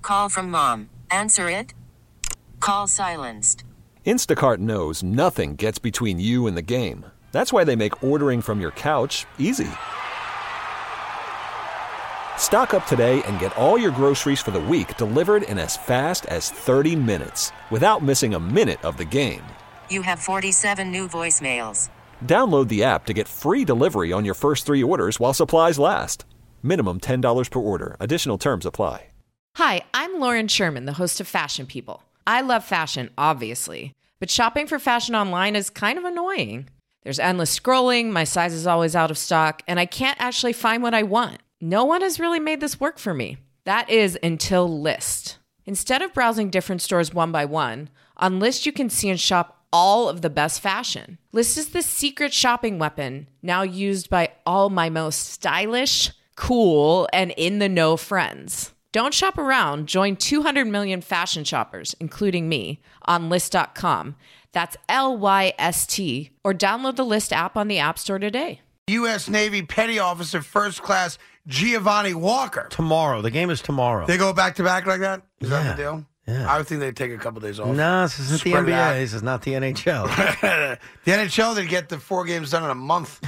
Call from mom. Answer it. Call silenced. Instacart knows nothing gets between you and the game. That's why they make ordering from your couch easy. Stock up today and get all your groceries for the week delivered in as fast as 30 minutes without missing a minute of the game. You have 47 new voicemails. Download the app to get free delivery on your first 3 orders while supplies last. Minimum $10 per order. Additional terms apply. Hi, I'm Lauren Sherman, the host of Fashion People. I love fashion, obviously, but shopping for fashion online is kind of annoying. There's endless scrolling, my size is always out of stock, and I can't actually find what I want. No one has really made this work for me. That is until Lyst. Instead of browsing different stores one by one, on Lyst you can see and shop all of the best fashion. Lyst is the secret shopping weapon now used by all my most stylish, cool, and in-the-know friends. Don't shop around. Join 200 million fashion shoppers, including me, on Lyst.com. That's Lyst, or download the Lyst app on the App Store today. U.S. Navy Petty Officer First Class Giovanni Walker. Tomorrow. The game is tomorrow. They go back-to-back like that? Is that the deal? Yeah. I would think they'd take a couple days off. No, this isn't the NBA. This is not the NHL. The NHL, they'd get the 4 games done in a month.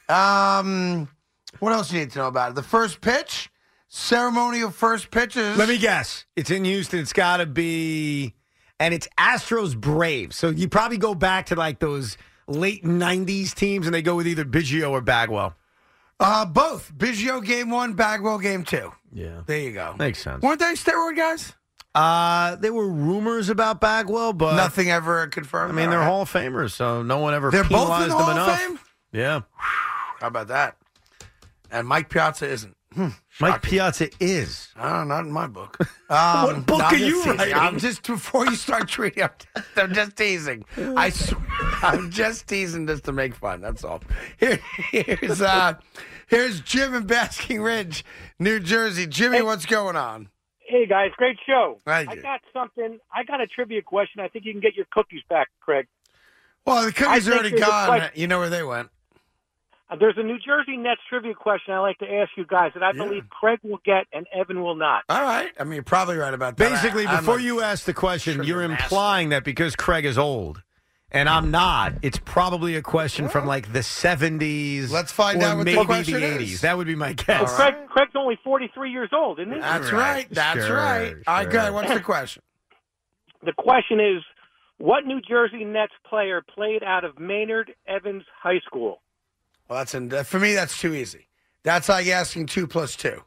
What else do you need to know about it? The first pitch? Ceremonial first pitches. Let me guess. It's in Houston. It's got to be, and it's Astros Braves. So you probably go back to like those late 90s teams, and they go with either Biggio or Bagwell. Both. Biggio game 1, Bagwell game 2. Yeah. There you go. Makes sense. Weren't they steroid guys? There were rumors about Bagwell, but nothing ever confirmed. I mean, they're Hall of Famers, so no one ever they're both penalized in the them Hall enough. of Fame? Yeah. How about that? And Mike Piazza isn't. Mike Piazza is. Not in my book. What book are you teasing. writing? I'm just, before you start tweeting, I'm just teasing. I swear, I'm just teasing just to make fun. That's all. Here's Jim in Basking Ridge, New Jersey. Jimmy, what's going on? Hey, guys. Great show. Thank you. I got a trivia question. I think you can get your cookies back, Craig. Well, the cookies are already there's a gone. question. You know where they went. There's a New Jersey Nets trivia question I'd like to ask you guys that I believe Craig will get and Evan will not. All right. I mean, you're probably right about that. Basically, before you ask the question, you're implying that because Craig is old and I'm not, it's probably a question from like the 70s. Let's find out what maybe the question the 80s. is. That would be my guess. Well, Craig's only 43 years old, isn't he? That's right. That's Sure, right. All right, good. What's the question? The question is, what New Jersey Nets player played out of Maynard Evans High School? Well, for me, that's too easy. That's like asking 2 + 2.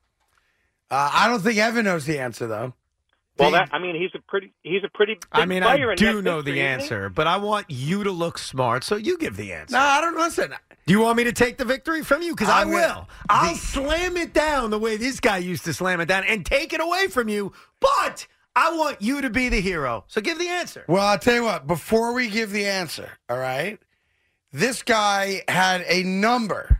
I don't think Evan knows the answer, though. Well, he's a pretty big player. I do know the answer, but I want you to look smart, so you give the answer. No, I don't listen. Do you want me to take the victory from you? Because I will. I'll The- slam it down the way this guy used to slam it down and take it away from you, but I want you to be the hero. So give the answer. Well, I'll tell you what. Before we give the answer, all right, this guy had a number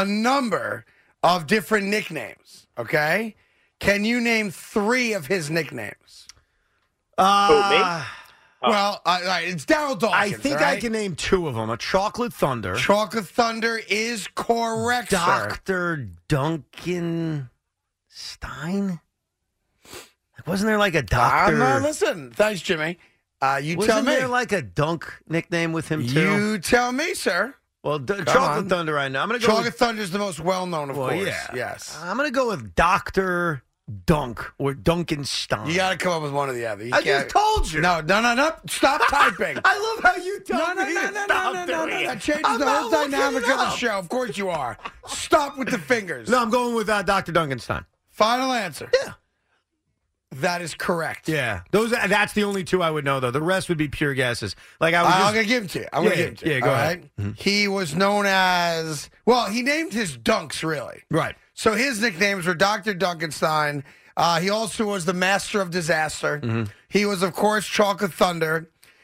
of different nicknames, okay? Can you name 3 of his nicknames? Who, me? Well, it's Daryl Dawkins. I think all right? I can name 2 of them. A Chocolate Thunder. Chocolate Thunder is correct, sir. Dr. Duncan Stein? Wasn't there like a doctor? No, listen. Thanks, Jimmy. You Wasn't tell me. there like a Dunk nickname with him, too? You tell me, sir. Well, Chocolate Thunder right now. I'm going to go Chocolate Thunder is the most well-known, of course. Yeah. Yes. I'm going to go with Dr. Dunk or Duncanstein. You got to come up with one or the other. I just told you. No. Stop typing. I love how you tell me to stop doing it. That changes I'm the whole not looking dynamic it of the up. show. Of course you are. Stop with the fingers. No, I'm going with Dr. Duncanstein. Final answer. Yeah. That is correct. Yeah. That's the only 2 I would know, though. The rest would be pure guesses. Like I'm going to give it to you. I'm going to give it to you. Yeah, go all ahead. right? Mm-hmm. He was known as, he named his dunks, really. Right. So his nicknames were Dr. Duncanstein. He also was the Master of Disaster. Mm-hmm. He was, of course, Chocolate Thunder.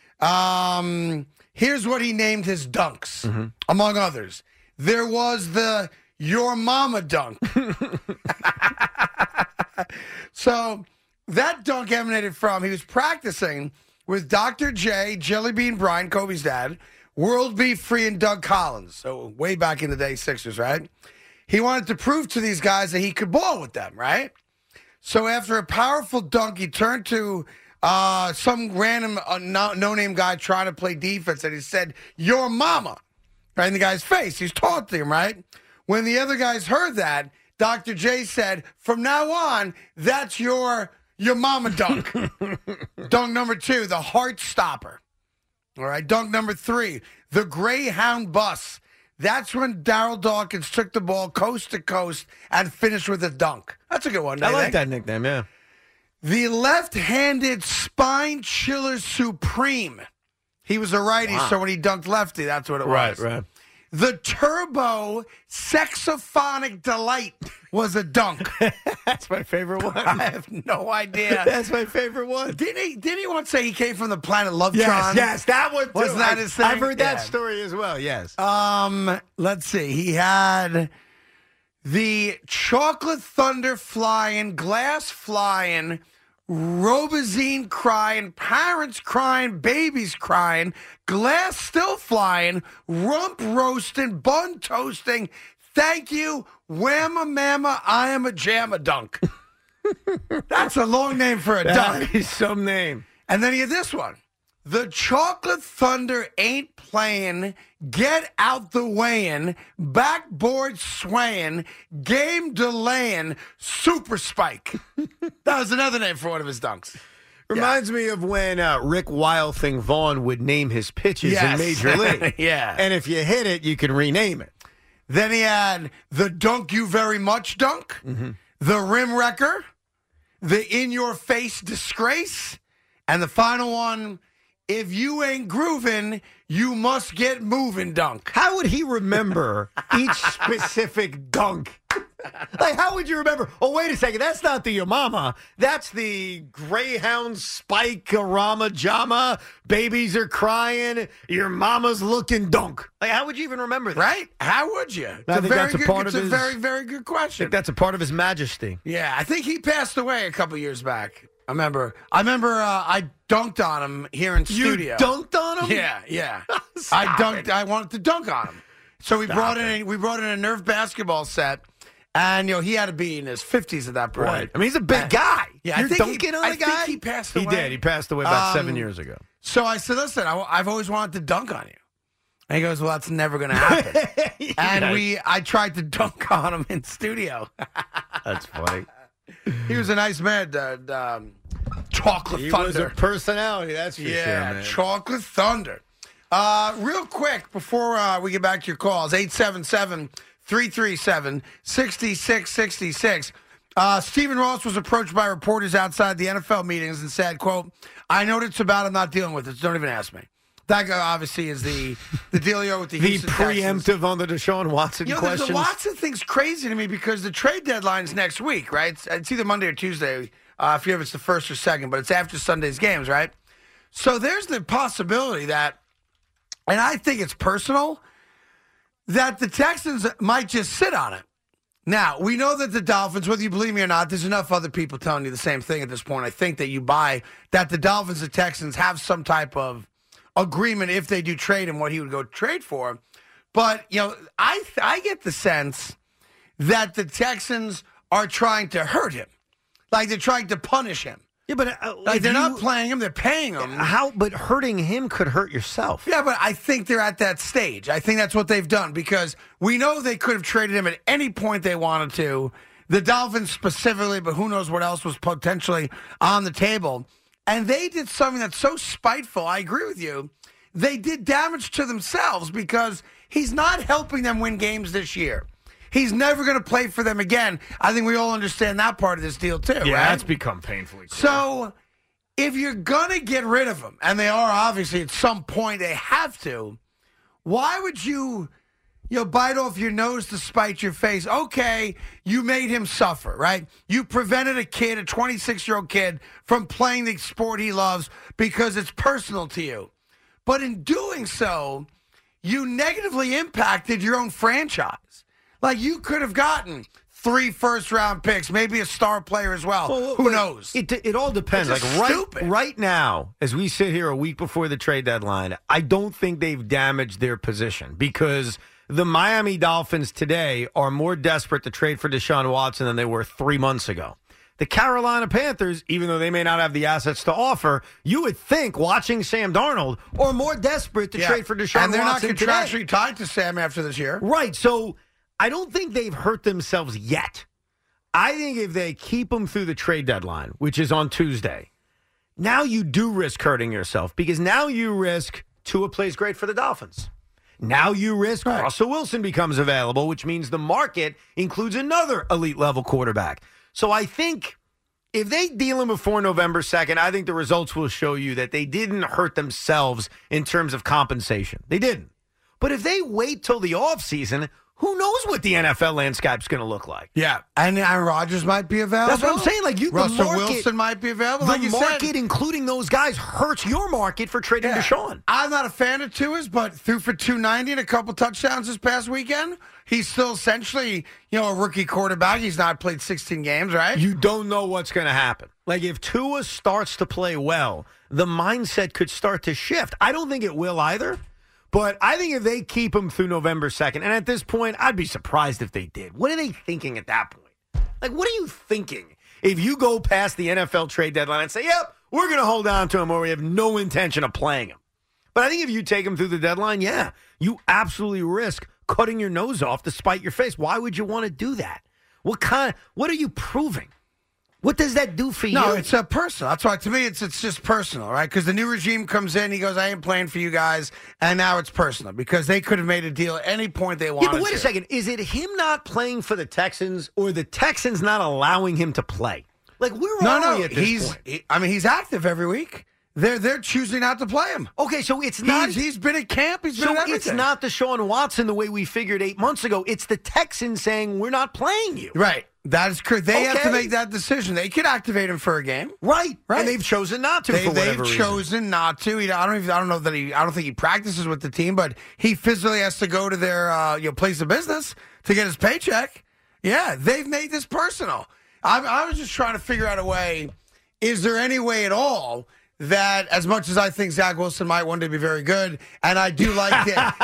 Here's what he named his dunks, among others. There was the Your Mama dunk. So that dunk emanated from, he was practicing with Dr. J, Jelly Bean Bryant, Kobe's dad, World Beef Free, and Doug Collins. So way back in the day, Sixers, right? He wanted to prove to these guys that he could ball with them, right? So after a powerful dunk, he turned to some random no-name guy trying to play defense, and he said, "Your mama," right in the guy's face. He's taunting him, right? When the other guys heard that, Dr. J said, "From now on, that's your mama dunk." Dunk number 2, the Heart Stopper. All right, dunk number 3, the Greyhound Bus. That's when Darryl Dawkins took the ball coast to coast and finished with a dunk. That's a good one. I like that nickname, yeah. The left-handed spine chiller supreme. He was a righty, so when he dunked lefty, that's what it was. Right. The turbo saxophonic delight was a dunk. That's my favorite one. I have no idea. That's my favorite one. Didn't he once say he came from the planet Lovetron? Yes, that one too. Wasn't that his thing? I've heard that story as well, yes. Let's see. He had the chocolate thunder flying, glass flying, Robazine crying, parents crying, babies crying, glass still flying, rump roasting, bun toasting. Thank you, whamma mamma, I am a jamma dunk. That's a long name for a dunk. That is some name. And then you had this one. The chocolate thunder ain't playing, get out the weighing, backboard swaying, game delaying, super spike. That was another name for one of his dunks. Reminds me of when Rick Wild Thing Vaughn would name his pitches in Major League. Yeah. And if you hit it, you can rename it. Then he had the dunk you very much dunk, the rim wrecker, the in your face disgrace, and the final one, if you ain't grooving, you must get moving dunk. How would he remember each specific dunk? Like, how would you remember? Oh, wait a second. That's not the Your Mama. That's the Greyhound Spike Rama Jama. Babies are crying. Your mama's looking dunk. Like, how would you even remember that? Right? How would you? I think that's a part of It's a his- very, very good I question. think that's a part of his majesty. Yeah, I think he passed away a couple years back. I remember I dunked on him here in studio. You dunked on him? Yeah. Stop it. I wanted to dunk on him. So we brought in a Nerf basketball set, and he had to be in his 50s at that point. Right. I mean, he's a big guy. Yeah, You're dunking on a guy? I think he passed away. He did. He passed away about 7 years ago. So I said, listen, I've always wanted to dunk on you. And he goes, well, that's never going to happen. And I tried to dunk on him in studio. That's funny. He was a nice man, Chocolate He Thunder. was a personality, that's for sure, man. Chocolate Thunder. Real quick, before we get back to your calls, 877-337-6666. Stephen Ross was approached by reporters outside the NFL meetings and said, quote, I know what it's about. I'm not dealing with it. So don't even ask me. That guy obviously is the dealio with the Houston Texans. preemptive on the Deshaun Watson questions. The Watson thing's crazy to me because the trade deadline's next week, right? It's either Monday or Tuesday. If it's the first or second, but it's after Sunday's games, right? So there's the possibility that, and I think it's personal, that the Texans might just sit on it. Now, we know that the Dolphins, whether you believe me or not, there's enough other people telling you the same thing at this point. I think that you buy that the Dolphins and Texans have some type of agreement if they do trade him, what he would go trade for. But, I get the sense that the Texans are trying to hurt him. Like they're trying to punish him. Yeah, but they're not playing him, they're paying him. But hurting him could hurt yourself. Yeah, but I think they're at that stage. I think that's what they've done because we know they could have traded him at any point they wanted to. The Dolphins specifically, but who knows what else was potentially on the table. And they did something that's so spiteful. I agree with you. They did damage to themselves because he's not helping them win games this year. He's never going to play for them again. I think we all understand that part of this deal, too, right? Yeah, that's become painfully clear. So if you're going to get rid of him, and they are obviously at some point they have to, why would you bite off your nose to spite your face? Okay, you made him suffer, right? You prevented a 26-year-old kid, from playing the sport he loves because it's personal to you. But in doing so, you negatively impacted your own franchise. Like, you could have gotten 3 first-round picks, maybe a star player as well. Who knows? It all depends. It's Like stupid. right now, as we sit here a week before the trade deadline, I don't think they've damaged their position because the Miami Dolphins today are more desperate to trade for Deshaun Watson than they were 3 months ago. The Carolina Panthers, even though they may not have the assets to offer, you would think watching Sam Darnold are more desperate to trade for Deshaun Watson. And they're not contractually today. tied to Sam after this year. Right. So I don't think they've hurt themselves yet. I think if they keep him through the trade deadline, which is on Tuesday, now you do risk hurting yourself because now you risk Tua plays great for the Dolphins. Now you risk Russell Wilson becomes available, which means the market includes another elite level quarterback. So I think if they deal him before November 2nd, I think the results will show you that they didn't hurt themselves in terms of compensation. They didn't. But if they wait till the offseason, who knows what the NFL landscape's going to look like? Yeah, and Aaron Rodgers might be available. That's what I'm saying. Like Russell Wilson might be available. Like The market, including those guys, hurts your market for trading Deshaun. I'm not a fan of Tua's, but threw for 290 and a couple touchdowns this past weekend. He's still essentially, a rookie quarterback. He's not played 16 games, right? You don't know what's going to happen. Like if Tua starts to play well, the mindset could start to shift. I don't think it will either. But I think if they keep him through November 2nd, and at this point, I'd be surprised if they did. What are they thinking at that point? Like, what are you thinking if you go past the NFL trade deadline and say, yep, we're going to hold on to him or we have no intention of playing him? But I think if you take him through the deadline, you absolutely risk cutting your nose off to spite your face. Why would you want to do that? What are you proving? What does that do for you? No, it's personal. That's why, to me, it's just personal, right? Because the new regime comes in, he goes, I ain't playing for you guys, and now it's personal because they could have made a deal at any point they wanted to. Yeah, but wait a second. Is it him not playing for the Texans or the Texans not allowing him to play? Like, where are we at this point? He's active every week. They're choosing not to play him. Okay, so it's not... He's been at camp. He's been at everything. It's not Deshaun Watson the way we figured 8 months ago. It's the Texans saying, we're not playing you. Right. That is correct. They have to make that decision. They could activate him for a game. Right. And they've chosen not to for whatever reason. They've chosen not to. I don't think he practices with the team, but he physically has to go to their place of business to get his paycheck. Yeah, they've made this personal. I was just trying to figure out a way. Is there any way at all that, as much as I think Zach Wilson might one day be very good, and I do like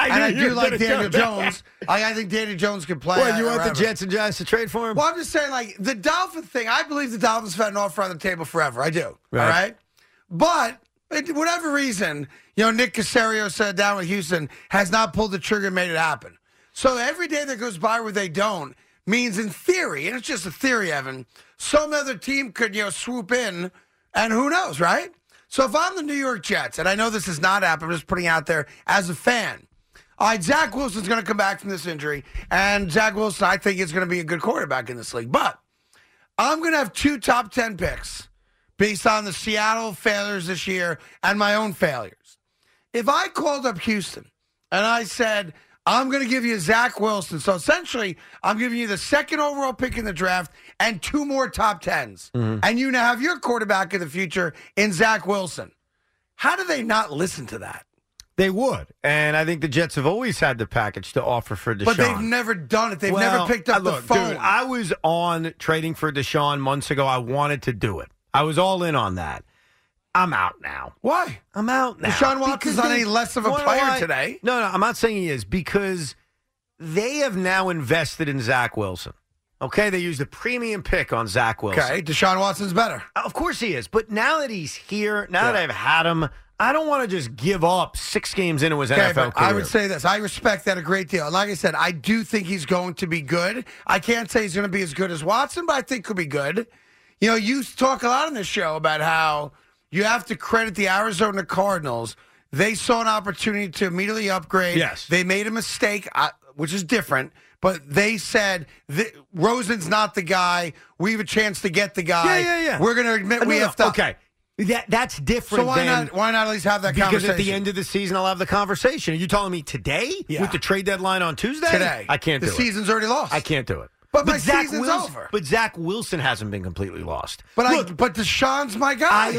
Daniel Jones, I think Daniel Jones could play. Well, you want the Jets and Giants to trade for him? Well, I'm just saying, like, the Dolphin thing, I believe the Dolphins have had an offer on the table forever. I do. Right. All right? But, for whatever reason, Nick Caserio said down with Houston, has not pulled the trigger and made it happen. So every day that goes by where they don't means, in theory, and it's just a theory, Evan, some other team could, swoop in, and who knows, right? So if I'm the New York Jets, and I know this has not happened, I'm just putting out there as a fan. All right, Zach Wilson's going to come back from this injury, and Zach Wilson, I think, is going to be a good quarterback in this league. But I'm going to have 2 top 10 picks based on the Seattle failures this year and my own failures. If I called up Houston and I said, I'm going to give you Zach Wilson. So essentially, I'm giving you the 2nd overall pick in the draft and 2 more top 10s. Mm-hmm. And you now have your quarterback in the future in Zach Wilson. How do they not listen to that? They would. And I think the Jets have always had the package to offer for Deshaun. But they've never done it. They've never picked up the phone. Dude, I was on trading for Deshaun months ago. I wanted to do it. I was all in on that. I'm out now. Why? I'm out now. Deshaun Watson's not any less of a player today. No, I'm not saying he is, because they have now invested in Zach Wilson. Okay, they used a premium pick on Zach Wilson. Okay, Deshaun Watson's better. Of course he is. But now that he's here, now that I've had him, I don't want to just give up 6 games into his NFL career. I would say this. I respect that a great deal. And like I said, I do think he's going to be good. I can't say he's going to be as good as Watson, but I think he'll be good. You talk a lot on this show about how you have to credit the Arizona Cardinals. They saw an opportunity to immediately upgrade. Yes. They made a mistake, which is different, but they said, Rosen's not the guy. We have a chance to get the guy. Yeah. We're going to admit we have to. Okay. That's different. So why not at least have that conversation? Because at the end of the season, I'll have the conversation. Are you telling me today with the trade deadline on Tuesday? Today. I can't do it. The season's already lost. I can't do it. But my season's over. But Zach Wilson hasn't been completely lost. But Deshaun's my guy.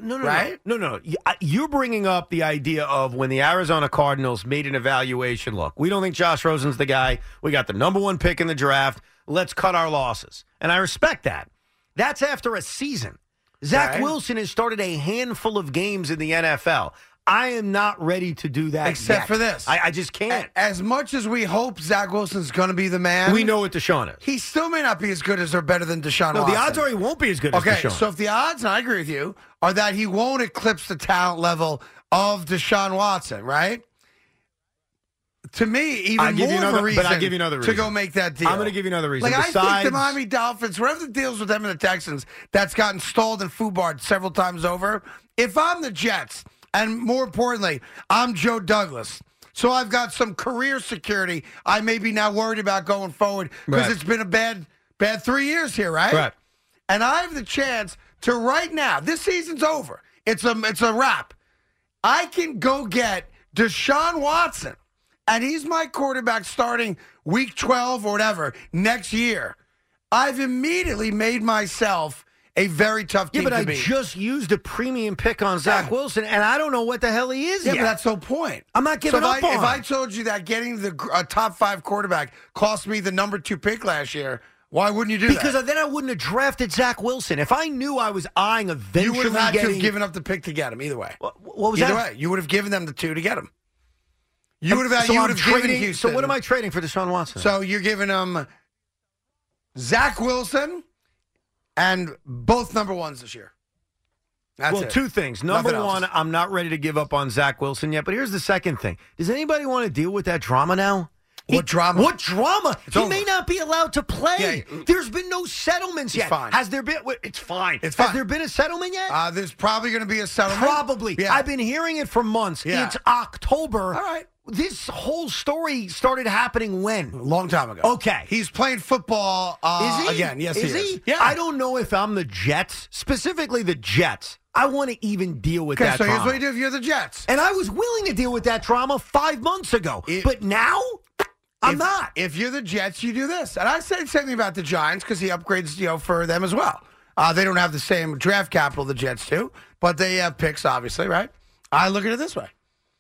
No. You're bringing up the idea of when the Arizona Cardinals made an evaluation. Look, we don't think Josh Rosen's the guy. We got the number 1 pick in the draft. Let's cut our losses. And I respect that. That's after a season. Zach Wilson has started a handful of games in the NFL. I am not ready to do that Except yet. for this. I just can't. As much as we hope Zach Wilson's going to be the man, We know what Deshaun is. he still may not be as good as or better than Deshaun No, Watson. the odds are he won't be as good as Okay, Deshaun. so if the odds, and I agree with you, are that he won't eclipse the talent level of Deshaun Watson, right? To me, even I'll give more you of another- a reason but I'll give you another to reason. go make that deal. I'm going to give you another reason. Like, I think Besides, the Miami Dolphins, whatever the deals with them and the Texans, that's gotten stalled and foobarred several times over. If I'm the Jets, and more importantly, I'm Joe Douglas, so I've got some career security I may be now worried about going forward because Right. it's been a bad 3 years here, right? Right. And I have the chance to right now, this season's over. It's a wrap. I can go get Deshaun Watson, and he's my quarterback starting week 12 or whatever next year. I've immediately made myself a very tough team yeah, but to I beat. just used a premium pick on Zach Wilson, and I don't know what the hell he is Yeah, yet. but that's the point. I'm not giving so up on if him. I told you that getting the top 5 quarterback cost me the number 2 pick last year, why wouldn't you do Because that? then I wouldn't have drafted Zach Wilson. If I knew I was eyeing eventually You would have had to getting... have given up the pick to get him either way. What was Either that? way, you would have given them the 2 to get him. You would have. So You I'm would have given trading. Houston. So what am I trading for Deshaun Watson? So you're giving him Zach Wilson and both number ones this year. That's well, it. 2 things. Nothing Number else. 1, I'm not ready to give up on Zach Wilson yet. But here's the second thing. Does anybody want to deal with that drama now? What drama? What drama? He over. may not be allowed to play. Yeah. There's been no settlements yet. fine. Has there been? It's fine. It's Has fine. there been a settlement yet? There's probably going to be a settlement. Probably. Yeah. I've been hearing it for months. Yeah. It's October. All right. This whole story started happening when? A long time ago. Okay. He's playing football Is he? again. Yes, is he is. Yeah. I don't know if I'm the Jets, specifically the Jets. I want to even deal with Okay, that so drama. here's what you do if you're the Jets. And I was willing to deal with that drama 5 months ago. But now, I'm not. If you're the Jets, you do this. And I said something about the Giants because he upgrades, for them as well. They don't have the same draft capital the Jets do, but they have picks, obviously, right? I look at it this way.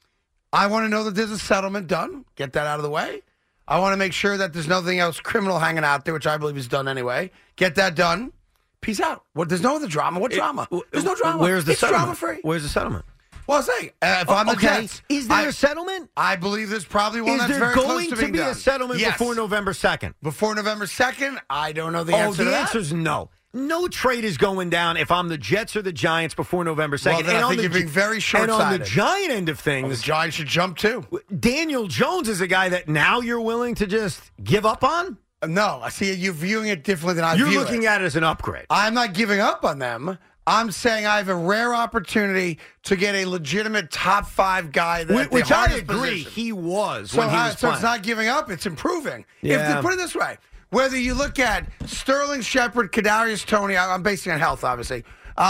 I want to know that there's a settlement done. Get that out of the way. I want to make sure that there's nothing else criminal hanging out there, which I believe is done anyway. Get that done. Peace out. There's no other drama. What drama? There's no drama. Where's the it's settlement? drama-free. Where's the settlement? Well, I'm saying, if I'm the Jets. Is there a settlement? I believe there's probably one Is that's there very going close to to being be done. a settlement Yes. before November 2nd? Before November 2nd, I don't know the answer to the that. answer is no. No trade is going down if I'm the Jets or the Giants before November 2nd. Well, then I on think the you're being very And on the short-sighted. Giant end of The things, Giants should jump too. Daniel Jones is a guy that now you're willing to just give up on? No, I see you're viewing it differently than I You're view looking it. at it as an upgrade. I'm not giving up on them. I'm saying I have a rare opportunity to get a legitimate top 5 guy. Which I agree he was when he was so playing. it's not giving up; it's improving. Yeah. Put it this way: whether you look at Sterling Shepard, Kadarius Toney, I'm basing on health, obviously,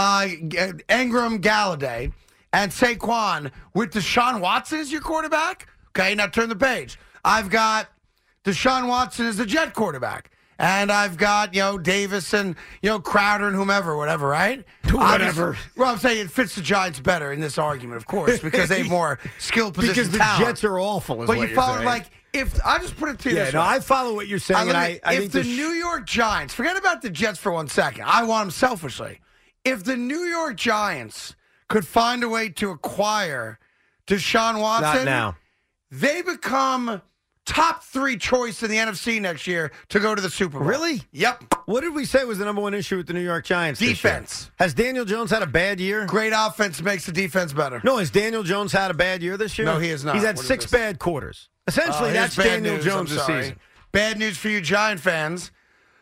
Ingram, Galladay, and Saquon with Deshaun Watson as your quarterback. Okay, now turn the page. I've got Deshaun Watson as the Jet quarterback. And I've got, Davis and, Crowder and whomever, whatever, right? Whatever. I'm saying it fits the Giants better in this argument, of course, because they have more skilled position because the talent. Jets are awful, is But what you you're follow, saying. if I just put it to you Yeah, this no, way. I follow what you're saying, and I if think the New York Giants, forget about the Jets for 1 second. I want them selfishly. If the New York Giants could find a way to acquire Deshaun Watson, Not now. they become top 3 choice in the NFC next year to go to the Super Bowl. Really? Yep. What did we say was the number 1 issue with the New York Giants this year? Defense. Has Daniel Jones had a bad year? Great offense makes the defense better. No, has Daniel Jones had a bad year this year? No, he has not. He's had What is 6 this? bad quarters. Essentially, Here's that's bad Daniel news. Jones I'm this sorry. season. Bad news for you Giant fans.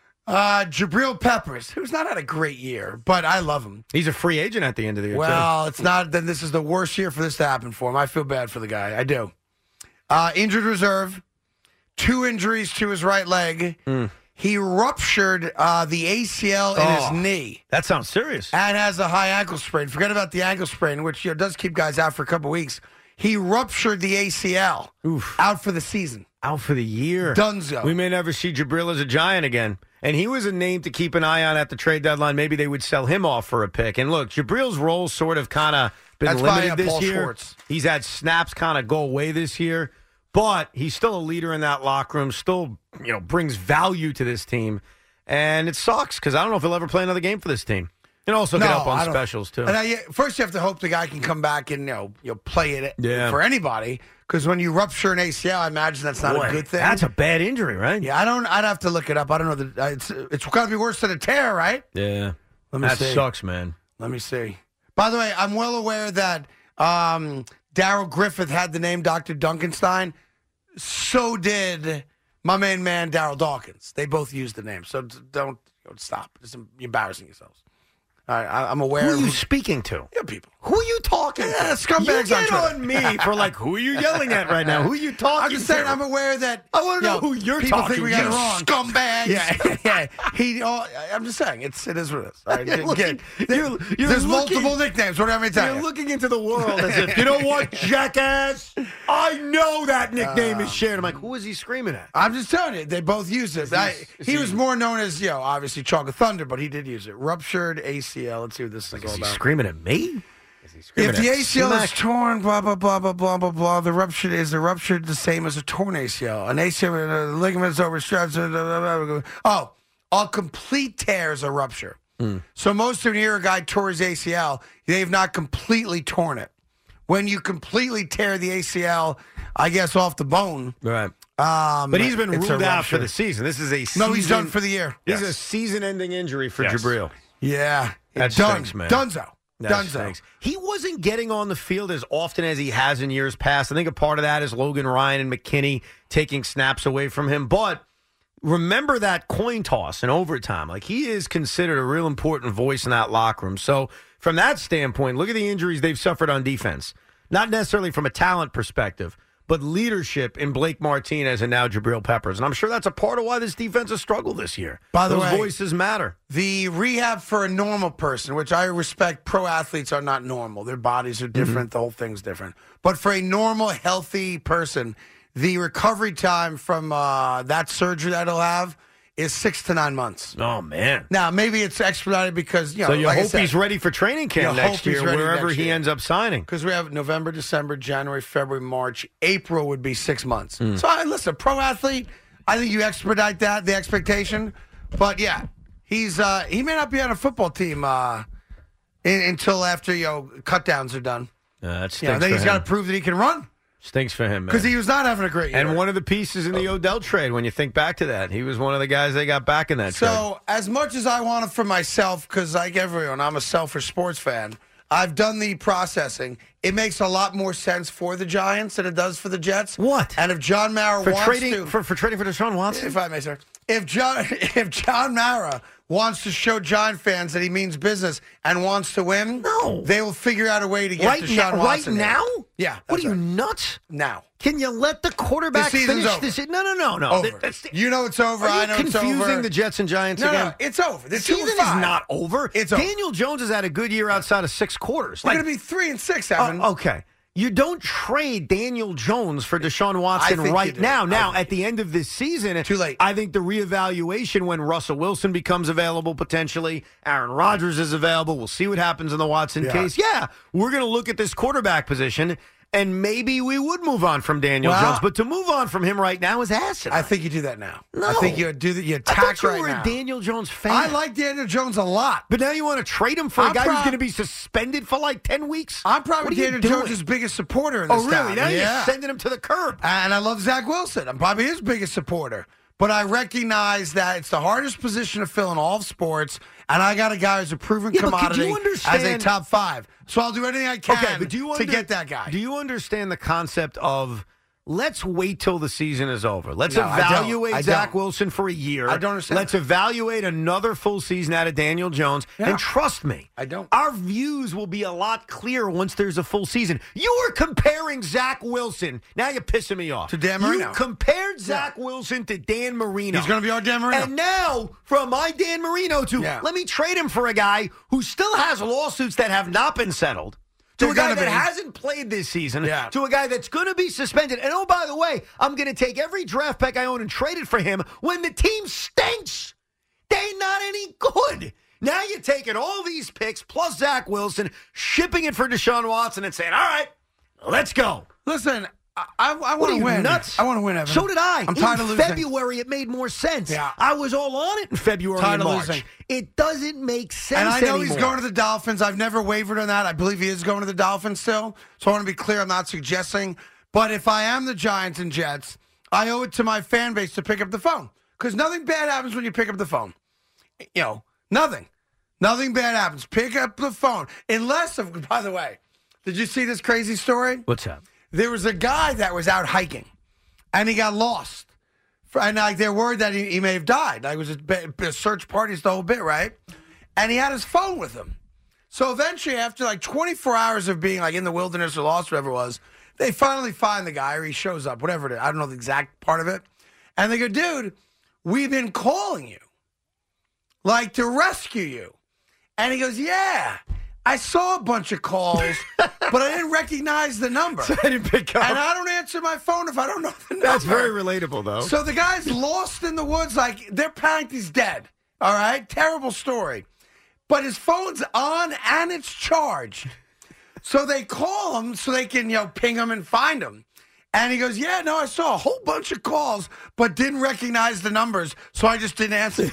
Jabril Peppers, who's not had a great year, but I love him. He's a free agent at the end of the year, Well, it's not. Then this is the worst year for this to happen for him. I feel bad for the guy. I do. Injured reserve, 2 injuries to his right leg. He ruptured the ACL in his knee That sounds serious. and has a high ankle sprain. Forget about the ankle sprain, which does keep guys out for a couple weeks. He ruptured the ACL, out for the season. Out for the year. Dunzo. We may never see Jabril as a Giant again. And he was a name to keep an eye on at the trade deadline. Maybe they would sell him off for a pick. And look, Jabril's role sort of kind of been That's by, limited this Paul year. Schwartz. He's had snaps kind of go away this year. But he's still a leader in that locker room, still brings value to this team. And it sucks because I don't know if he'll ever play another game for this team. And also get up I on don't- specials, too. And first, you have to hope the guy can come back and play it for anybody. Because when you rupture an ACL, I imagine that's not a good thing. That's a bad injury, right? Yeah, I'd have to look it up. I don't know. It's got to be worse than a tear, right? Yeah. Let me That see. sucks, man. Let me see. By the way, I'm well aware that Darryl Griffith had the name Dr. Duncanstein. So did my main man, Darryl Dawkins. They both used the name. So don't stop. You're embarrassing yourselves. All right, I'm aware. Who are you speaking to? Yeah, people. Who are you talking to? Scumbags you get on on me for who are you yelling at right now? Who are you talking I'm just saying, to? I'm aware that I want to know who you're people talking think we to. got it wrong. Scumbags. Yeah. I'm just saying, it is what it is. All right, there's multiple nicknames. Whatever I tell You're you. looking into the world as if, you know what, jackass? I know that nickname is shared. I'm like, who is he screaming at? I'm just telling you, they both used it. He was more known as, obviously Chalk of Thunder, but he did use it. Ruptured ACL. Let's see what this is all Is he about. screaming at me? Is he screaming If the at ACL is Smack? torn, blah, blah, blah, blah, blah, blah, blah, the ruptured the same as a torn ACL. An ACL, ligaments overstretched. Blah, blah, blah, blah. A complete tear is a rupture. So most of you hear a guy tore his ACL, they've not completely torn it. When you completely tear the ACL, I guess off the bone. Right. But he's been it's a ruled out rupture. for the season. This is a season. No, he's done for the year. He's a season-ending injury for Jabril. Yeah. That done. stinks, man. Dunzo. That Dunzo. stinks. He wasn't getting on the field as often as he has in years past. I think a part of that is Logan Ryan and McKinney taking snaps away from him. But remember that coin toss in overtime. He is considered a real important voice in that locker room. So from that standpoint, look at the injuries they've suffered on defense. Not necessarily from a talent perspective, but leadership in Blake Martinez and now Jabril Peppers. And I'm sure that's a part of why this defense has struggled this year. By the Those way, voices matter. The rehab for a normal person, which I respect, pro athletes are not normal. Their bodies are different. The whole thing's different. But for a normal, healthy person, the recovery time from that surgery that he'll have is 6 to 9 months. Oh, man. Now, maybe it's expedited because, So you like I hope said, he's ready for training camp You next hope he's year, ready wherever next he year. ends up signing. Because we have November, December, January, February, March. April would be 6 months. So, listen, pro athlete, I think you expedite that, the expectation. But, yeah, he may not be on a football team until after, cut downs are done. That stinks Then for he's got to him. prove that he can run. Stinks for him, man. Because he was not having a great year. And one of the pieces in the Odell trade, when you think back to that, he was one of the guys they got back in that trade. So, as much as I want it for myself, because like everyone, I'm a selfish sports fan, I've done the processing. It makes a lot more sense for the Giants than it does for the Jets. What? And if John Mara for wants trading to... for trading for Deshaun Watson? If I may, sir. If John Mara wants to show Giant fans that he means business and wants to win, No. they will figure out a way to get Right Deshaun now? Watson. Right now? Yeah. What that's are you, right. nuts? Now. Can you let the quarterback The season's finish over. this? No. Over. That's- You know it's over. Are you I know it's over. confusing the Jets and Giants No, again? no, it's over. The They're 2 season and is 5. not over. It's over. Daniel Jones has had a good year outside of 6 quarters. They're going to be 3 and 6, Evan. Okay. You don't trade Daniel Jones for Deshaun Watson I think you right do. now. I Now, think at the end of this season, Too late. I think the reevaluation when Russell Wilson becomes available potentially, Aaron Rodgers is available. We'll see what happens in the Watson case. Yeah, we're going to look at this quarterback position, and maybe we would move on from Daniel Well, Jones. But to move on from him right now is asinine. I think you do that now. No. I think you do that. You I attack thought you right were now. a Daniel Jones fan. I like Daniel Jones a lot. But now you want to trade him for a I'm guy who's proud- going to be suspended for like 10 weeks? I'm probably What are you Daniel doing? Jones' biggest supporter in this Oh, really? town. Now Yeah. you're sending him to the curb. And I love Zach Wilson. I'm probably his biggest supporter. But I recognize that it's the hardest position to fill in all of sports, and I got a guy who's a proven Yeah, but could commodity you as a understand- top 5. So I'll do anything I can But do you to get that guy. Do you understand the concept of let's wait till the season is over? Let's No, I don't. evaluate I Zach don't. Wilson for a year. I don't understand Let's that. evaluate another full season out of Daniel Jones. Yeah. And trust me, I don't. Our views will be a lot clearer once there's a full season. You were comparing Zach Wilson. Now you're pissing me off. To Dan Marino. You compared Zach Wilson to Dan Marino. He's going to be our Dan Marino. And now, from my Dan Marino to let me trade him for a guy who still has lawsuits that have not been settled. To They're a guy gonna that be. hasn't played this season, Yeah. to a guy that's going to be suspended. And oh, by the way, I'm going to take every draft pick I own and trade it for him when the team stinks. They ain't not any good. Now you're taking all these picks plus Zach Wilson, shipping it for Deshaun Watson and saying, all right, let's go. Listen, I What want are to you, win. nuts? I want to win, Evan. So did I. I'm tired of losing. February, it made more sense. Yeah. I was all on it in February Tired and of March. losing. It doesn't make sense And I know anymore. he's going to the Dolphins. I've never wavered on that. I believe he is going to the Dolphins still. So I want to be clear. I'm not suggesting. But if I am the Giants and Jets, I owe it to my fan base to pick up the phone. Because nothing bad happens when you pick up the phone. You know, nothing. Nothing bad happens. Pick up the phone. Unless, by the way, did you see this crazy story? What's up? There was a guy that was out hiking, and he got lost. And like they're worried that he may have died. Like, it was a search party, the whole bit, right? And he had his phone with him. So eventually, after like 24 hours of being like in the wilderness or lost, whatever it was, they finally find the guy, or he shows up, whatever it is. I don't know the exact part of it. And they go, dude, we've been calling you, like to rescue you. And he goes, yeah, I saw a bunch of calls, but I didn't recognize the number. So I didn't pick up. And I don't answer my phone if I don't know the number. That's very relatable, though. So the guy's lost in the woods, like they're panicked he's dead. All right? Terrible story. But his phone's on and it's charged. So they call him so they can, ping him and find him. And he goes, yeah, no, I saw a whole bunch of calls, but didn't recognize the numbers, so I just didn't answer.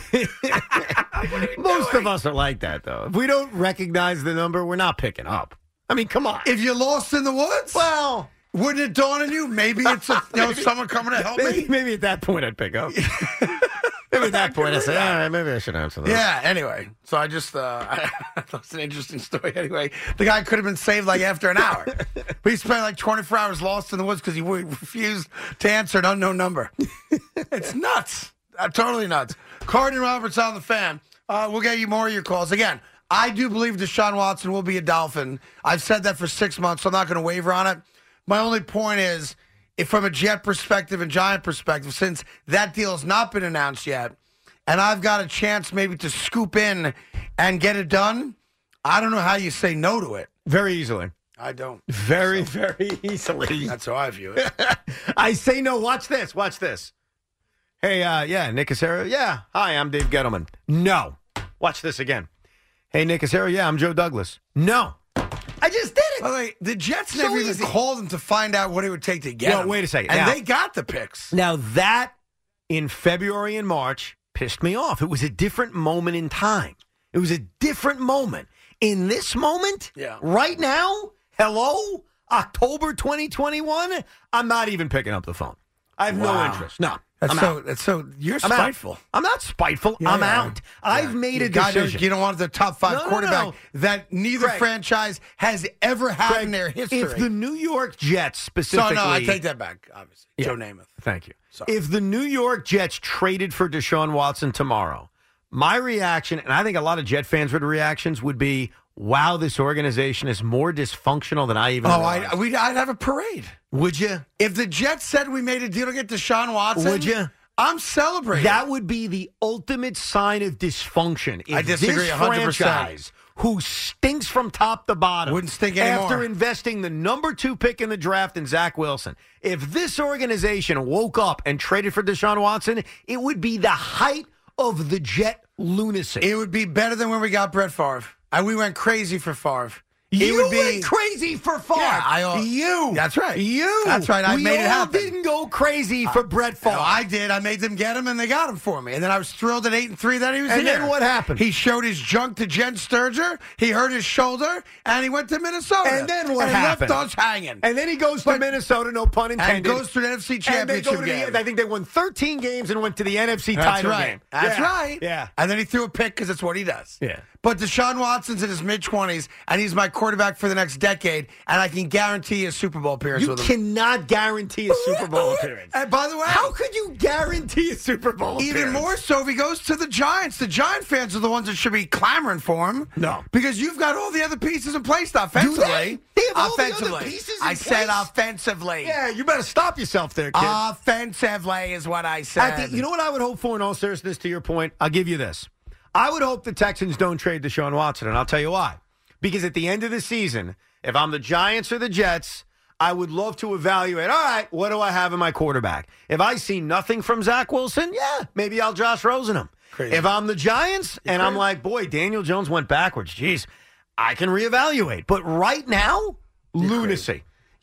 Most of us are like that, though. If we don't recognize the number, we're not picking up. I mean, come on. If you're lost in the woods, Well, wouldn't it dawn on you? Maybe it's someone coming to help me. maybe at that point I'd pick up. Maybe at that point I'd say, all right, maybe I should answer that. Yeah, anyway. So I just, I thought it's an interesting story anyway. The guy could have been saved like after an hour. But he spent like 24 hours lost in the woods because he refused to answer an unknown number. It's nuts. Totally nuts. Carden Roberts on the Fan. We'll get you more of your calls. Again, I do believe Deshaun Watson will be a Dolphin. I've said that for 6 months, so I'm not going to waver on it. My only point is, if from a Jet perspective and Giant perspective, since that deal has not been announced yet, and I've got a chance maybe to scoop in and get it done, I don't know how you say no to it. Very easily. I don't. Very, very easily. That's how I view it. I say no. Watch this. Watch this. Hey, Nick Cassera. Yeah. Hi, I'm Dave Gettleman. No. Watch this again. Hey, Nick Cassera. Yeah, I'm Joe Douglas. No. I just did it. By the way, the Jets So never even easy. called him to find out what it would take to get No, him. wait a second. And Now- they got the picks. Now, that in February and March pissed me off. It was a different moment in time. It was a different moment. In this moment, right now, hello, October 2021, I'm not even picking up the phone. I have no interest. No. That's so you're spiteful. I'm not spiteful. Yeah, I'm yeah. out. I've made a God, decision. you don't want the top 5 No, quarterback no. that neither Craig. franchise has ever had in their history. If the New York Jets So, specifically... no, I take that back, obviously. Yeah. Joe Namath. Thank you. Sorry. If the New York Jets traded for Deshaun Watson tomorrow, my reaction, and I think a lot of Jet fans' reactions would be, wow, this organization is more dysfunctional than I even realized. I'd have a parade. Would you? If the Jets said we made a deal to get Deshaun Watson, Would you? I'm celebrating. That would be the ultimate sign of dysfunction. If I disagree this 100%. franchise, who stinks from top to bottom, Wouldn't stink anymore. after investing the number 2 pick in the draft in Zach Wilson, if this organization woke up and traded for Deshaun Watson, it would be the height of the Jet lunacy. It would be better than when we got Brett Favre. And we went crazy for Favre. You would be went crazy for Favre. Yeah, you. That's right. You. That's right. I we made it all happen. didn't go crazy for Brett Favre. No, I did. I made them get him, and they got him for me. And then I was thrilled at 8-3 that he was And here. then what happened? He showed his junk to Jen Sturger. He hurt his shoulder, and he went to Minnesota. And then what and happened? left us hanging. And then he goes to Minnesota, no pun intended. And goes to the NFC And they go Championship to game. I think they won 13 games and went to the NFC That's title right. game. That's Yeah. right. Yeah. And then he threw a pick because it's what he does. Yeah. But Deshaun Watson's in his mid-20s, and he's my quarterback for the next decade, and I can guarantee a Super Bowl appearance You with him. cannot guarantee a Super Bowl appearance. And by the way, How could you guarantee a Super Bowl appearance? even more so if he goes to the Giants. The Giant fans are the ones that should be clamoring for him. No. Because you've got all the other pieces in place offensively. They have all the other offensively. pieces in I said place? offensively. Yeah, you better stop yourself there, kid. Offensively is what I said. You know what I would hope for in all seriousness, to your point? I'll give you this. I would hope the Texans don't trade Deshaun Watson, and I'll tell you why. Because at the end of the season, if I'm the Giants or the Jets, I would love to evaluate, all right, what do I have in my quarterback? If I see nothing from Zach Wilson, yeah, maybe I'll Josh Rosen him. Crazy. If I'm the Giants and I'm like, boy, Daniel Jones went backwards, geez, I can reevaluate. But right now, lunacy.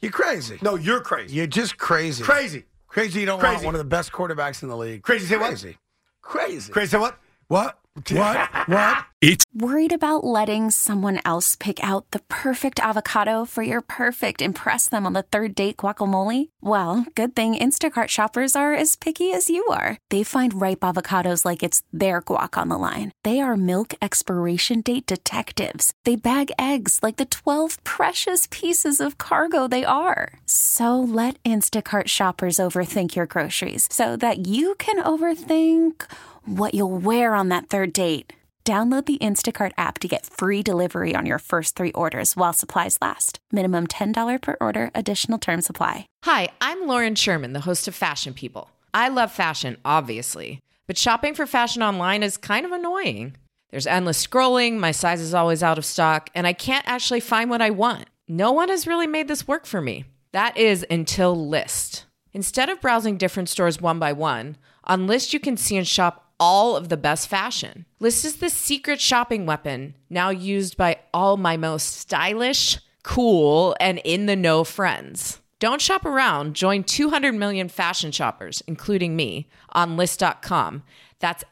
You're crazy. No, you're crazy. You're just crazy. Crazy. Crazy you don't Crazy. want one of the best quarterbacks in the league. Crazy say what? Crazy. Crazy. Crazy say what? What? What? Worried about letting someone else pick out the perfect avocado for your perfect impress them on the third date guacamole? Well, good thing Instacart shoppers are as picky as you are. They find ripe avocados like it's their guac on the line. They are milk expiration date detectives. They bag eggs like the 12 precious pieces of cargo they are. So let Instacart shoppers overthink your groceries so that you can overthink what you'll wear on that third date. Download the Instacart app to get free delivery on your first 3 orders while supplies last. Minimum $10 per order. Additional terms apply. Hi, I'm Lauren Sherman, the host of Fashion People. I love fashion, obviously, but shopping for fashion online is kind of annoying. There's endless scrolling, my size is always out of stock, and I can't actually find what I want. No one has really made this work for me. That is until Lyst. Instead of browsing different stores one by one, on Lyst you can see and shop all of the best fashion. Lyst is the secret shopping weapon now used by all my most stylish, cool, and in-the-know friends. Don't shop around. Join 200 million fashion shoppers, including me, on Lyst.com. That's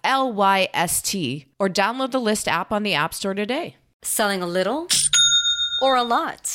Lyst, or download the Lyst app on the App Store today. Selling a little or a lot?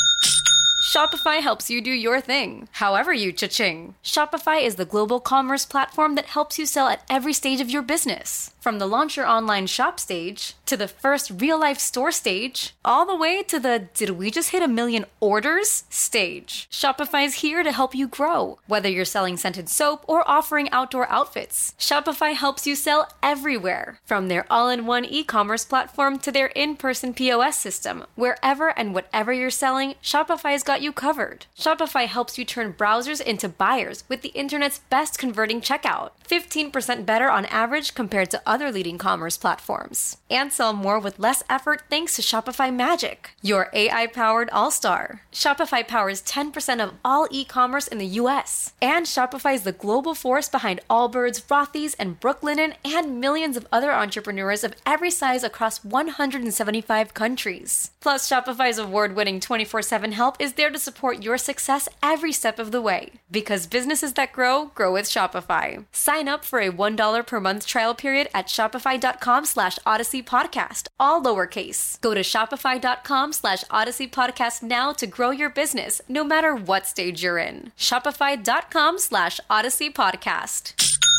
Shopify helps you do your thing, however you cha-ching. Shopify is the global commerce platform that helps you sell at every stage of your business. From the launch your online shop stage, to the first real-life store stage, all the way to the did we just hit 1 million orders stage. Shopify's here to help you grow. Whether you're selling scented soap or offering outdoor outfits, Shopify helps you sell everywhere. From their all-in-one e-commerce platform to their in-person POS system, wherever and whatever you're selling, Shopify's got you covered. Shopify helps you turn browsers into buyers with the internet's best converting checkout. 15% better on average compared to other leading commerce platforms. And sell more with less effort thanks to Shopify Magic, your AI-powered all-star. Shopify powers 10% of all e-commerce in the US. And Shopify is the global force behind Allbirds, Rothy's, and Brooklinen, and millions of other entrepreneurs of every size across 175 countries. Plus, Shopify's award-winning 24/7 help is there to support your success every step of the way. Because businesses that grow, grow with Shopify. Sign up for a $1 per month trial period at shopify.com/Odyssey Podcast, all lowercase. Go to shopify.com/Odyssey Podcast now to grow your business, no matter what stage you're in. Shopify.com/Odyssey Podcast.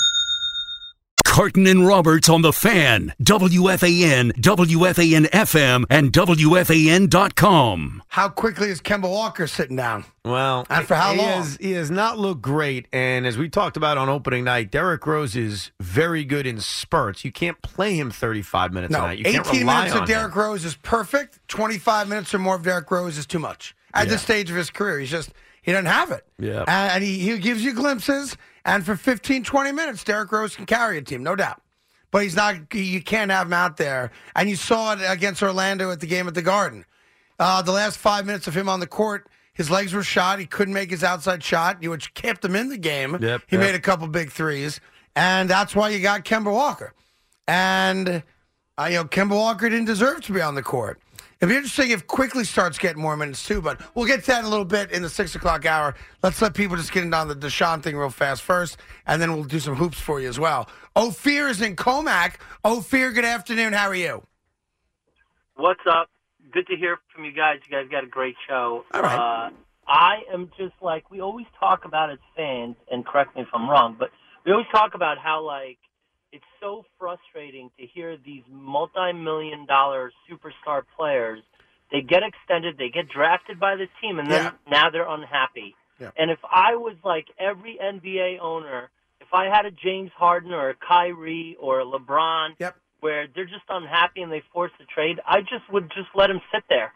Carton and Roberts on the Fan, WFAN, WFAN-FM, and WFAN.com. How quickly is Kemba Walker sitting down? Well, and for how long? He has not looked great. And as we talked about on opening night, Derrick Rose is very good in spurts. You can't play him 35 minutes a night. You can't 18 rely minutes on of Derrick Rose is perfect. 25 minutes or more of Derrick Rose is too much. At this stage of his career, he doesn't have it. Yeah. And he gives you glimpses. And for 15, 20 minutes, Derrick Rose can carry a team, no doubt. But you can't have him out there. And you saw it against Orlando at the game at the Garden. The last 5 minutes of him on the court, his legs were shot. He couldn't make his outside shot, which kept him in the game. He made a couple big threes. And that's why you got Kemba Walker. And, Kemba Walker didn't deserve to be on the court. It'd be interesting if Quickly starts getting more minutes, too, but we'll get to that in a little bit in the 6 o'clock hour. Let's let people just get in on the Deshaun thing real fast first, and then we'll do some hoops for you as well. Ophir is in Comac. Ophir, good afternoon. How are you? What's up? Good to hear from you guys. You guys got a great show. All right. I am just like, we always talk about as fans, and correct me if I'm wrong, but we always talk about how, it's so frustrating to hear these multi-million-dollar superstar players. They get extended, they get drafted by this team, and then now they're unhappy. Yeah. And if I was like every NBA owner, if I had a James Harden or a Kyrie or a LeBron where they're just unhappy and they force the trade, I would let them sit there.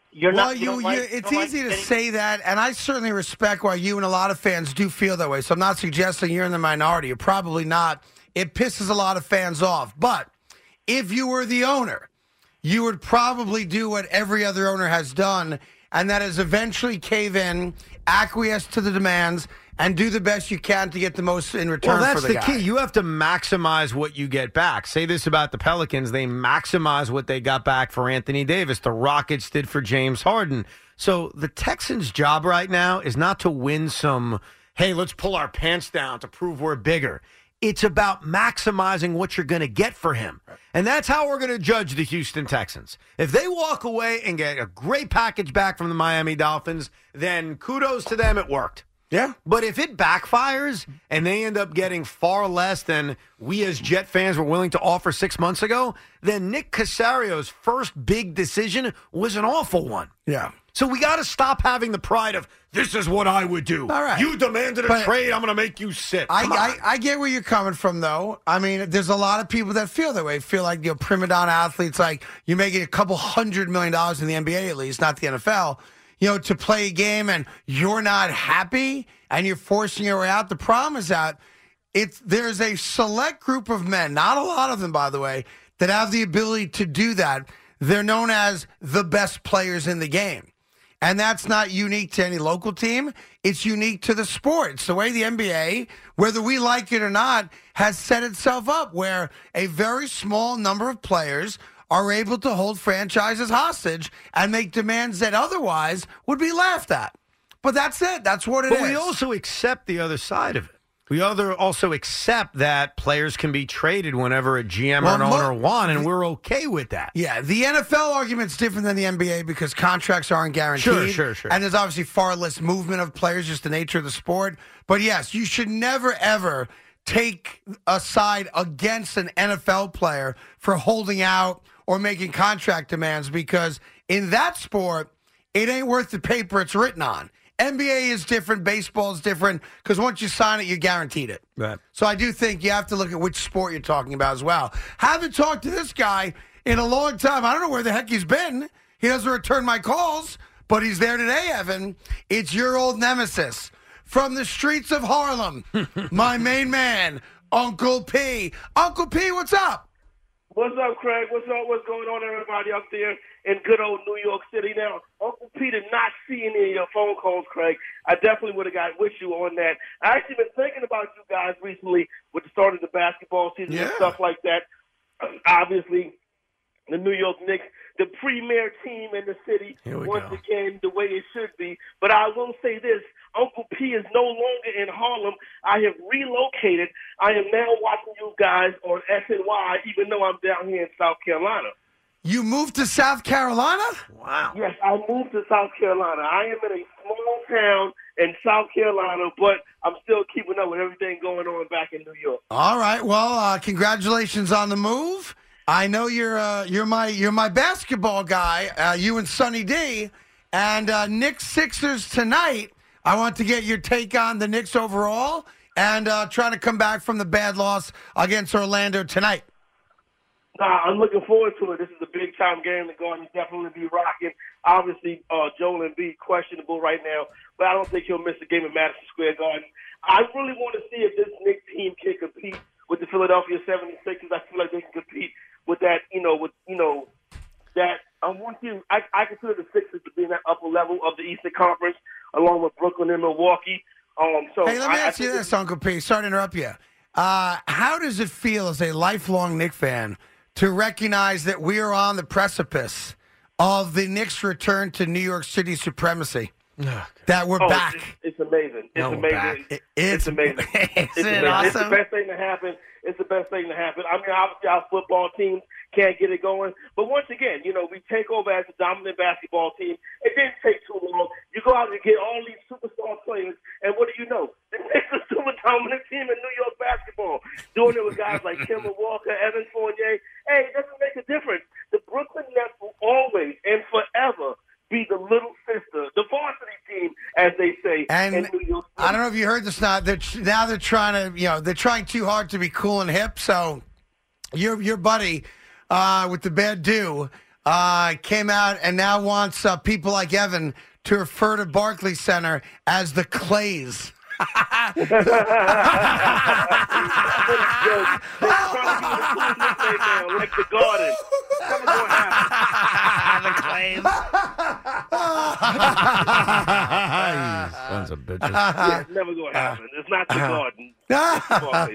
It's easy to say that, and I certainly respect why you and a lot of fans do feel that way. So I'm not suggesting you're in the minority. You're probably not. It pisses a lot of fans off. But if you were the owner, you would probably do what every other owner has done, and that is eventually cave in, acquiesce to the demands, and do the best you can to get the most in return Well, that's for the guy. key. You have to maximize what you get back. Say this about the Pelicans. They maximize what they got back for Anthony Davis. The Rockets did for James Harden. So the Texans' job right now is not to win some, hey, let's pull our pants down to prove we're bigger. It's about maximizing what you're going to get for him. And that's how we're going to judge the Houston Texans. If they walk away and get a great package back from the Miami Dolphins, then kudos to them, it worked. Yeah. But if it backfires and they end up getting far less than we as Jet fans were willing to offer 6 months ago, then Nick Casario's first big decision was an awful one. Yeah. So we got to stop having the pride of, this is what I would do. All right. You demanded a trade, I'm going to make you sit. I get where you're coming from, though. I mean, there's a lot of people that feel that way. Feel like, prima donna athletes, like you're making a couple $100 million in the NBA at least, not the NFL, to play a game and you're not happy and you're forcing your way out. The problem is that there's a select group of men, not a lot of them, by the way, that have the ability to do that. They're known as the best players in the game. And that's not unique to any local team. It's unique to the sport. It's the way the NBA, whether we like it or not, has set itself up where a very small number of players are able to hold franchises hostage and make demands that otherwise would be laughed at. But that's it. That's what it is. But we also accept the other side of it. We also accept that players can be traded whenever a GM or an owner want, and we're okay with that. Yeah, the NFL argument's different than the NBA because contracts aren't guaranteed. Sure. And there's obviously far less movement of players, just the nature of the sport. But yes, you should never, ever take a side against an NFL player for holding out or making contract demands because in that sport, it ain't worth the paper it's written on. NBA is different. Baseball is different because once you sign it, you're guaranteed it. Right. So I do think you have to look at which sport you're talking about as well. Haven't talked to this guy in a long time. I don't know where the heck he's been. He doesn't return my calls, but he's there today, Evan. It's your old nemesis from the streets of Harlem, my main man, Uncle P. Uncle P, what's up? What's up, Craig? What's up? What's going on, everybody up there in good old New York City? Now, Uncle P did not see any of your phone calls, Craig. I definitely would have got with you on that. I actually been thinking about you guys recently with the start of the basketball season and stuff like that. Obviously, the New York Knicks, the premier team in the city, once again, the way it should be. But I will say this. Uncle P is no longer in Harlem. I have relocated. I am now watching you guys on SNY, even though I'm down here in South Carolina. You moved to South Carolina? Wow. Yes, I moved to South Carolina. I am in a small town in South Carolina, but I'm still keeping up with everything going on back in New York. All right. Well, congratulations on the move. I know you're my basketball guy, you and Sonny D, and Knicks Sixers tonight. I want to get your take on the Knicks overall and trying to come back from the bad loss against Orlando tonight. I'm looking forward to it. This is a big-time game. The Garden definitely be rocking. Obviously, Joel Embiid questionable right now, but I don't think he'll miss the game at Madison Square Garden. I really want to see if this Knicks team can compete with the Philadelphia 76ers. I feel like they can compete with that, that I consider the Sixers to be in that upper level of the Eastern Conference, along with Brooklyn and Milwaukee. Hey, let me ask you this, Uncle P. Sorry to interrupt you. How does it feel as a lifelong Knicks fan to recognize that we are on the precipice of the Knicks' return to New York City supremacy? That we're back. It's amazing. It's amazing. It's amazing. It's amazing. awesome. It's the best thing to happen. It's the best thing to happen. I mean, obviously our football teams can't get it going. But once again, we take over as a dominant basketball team. It didn't take too long. You go out and get all these superstar players, and what do you know? The Knicks are a super dominant team in New York basketball. Doing it with guys like Kemba Walker, Evan Fournier. Hey, it doesn't make a difference. The Brooklyn Nets will always and forever be the little sister, the varsity team, as they say, in New York City. I don't know if you heard this now. They're trying to, they're trying too hard to be cool and hip. So your buddy with the bad do came out and now wants people like Evan to refer to Barclays Center as the Clays. Like the Garden. The Clays. Sons of bitches. It's never going to happen. It's not the Garden.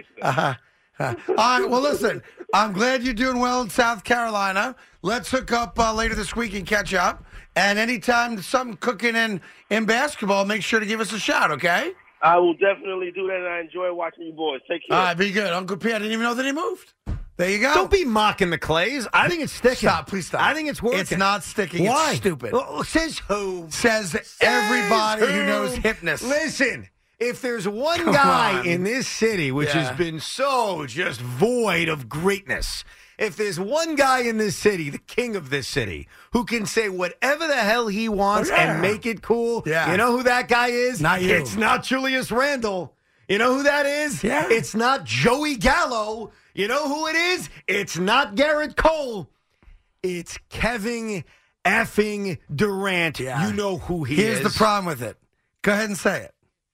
All right, well, listen, I'm glad you're doing well in South Carolina. Let's hook up later this week and catch up. And anytime something cooking in basketball, make sure to give us a shout, okay? I will definitely do that, and I enjoy watching you boys. Take care. All right, be good. Uncle P, I didn't even know that he moved. There you go. Don't be mocking the Clays. I think it's sticking. Stop, please stop. I think it's working. It's not sticking. Why? It's stupid. Well, says who? Says everybody who knows Hypnus. Listen, if there's one Come guy on. in this city which Yeah. has been so just void of greatness, if there's one guy in this city, the king of this city, who can say whatever the hell he wants and make it cool, Yeah. you know who that guy is? Not you. It's not Julius Randle. You know who that is? Yeah. It's not Joey Gallo. You know who it is? It's not Garrett Cole. It's Kevin effing Durant. Yeah. You know who he Here's is. the problem with it. Go ahead and say it.